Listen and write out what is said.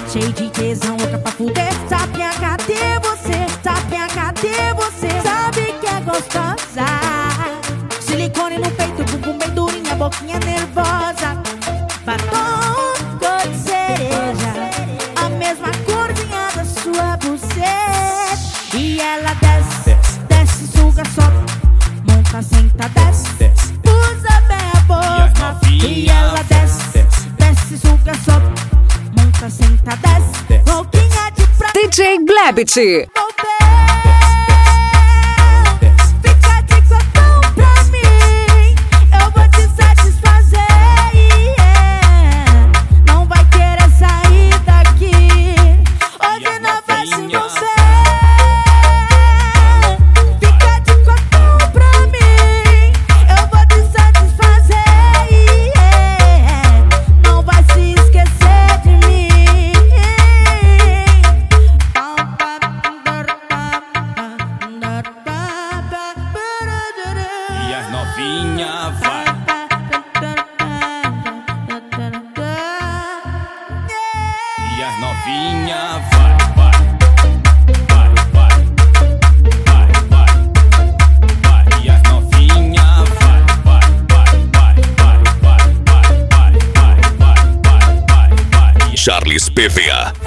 cheio de tesão, louca pra fuder. Sapinha, cadê você? Sapinha, cadê você? Sabe que é gostosa. Silicone no peito, bumbum bem durinha, boquinha nervosa. Batom cor de cereja, a mesma corzinha da sua buceta. E ela desce, desce, suga, sobe, monta, senta, desce, usa bem a boca. E ela desce, desce, suga, sobe, monta, senta, desce, boquinha de prata. DJ Glebit. Fica de cotão pra mim, eu vou te satisfazer. Não vai querer sair daqui, hoje não vai se você. Fica de cotão pra mim, eu vou te satisfazer. Não vai se esquecer de mim. E as novinha vai. E as novinha vai, vai, vai, vai, vai, vai, vai. E as novinha vai, vai, vai, vai, vai, vai, vai, vai, vai, vai, vai, vai. Charles PVA.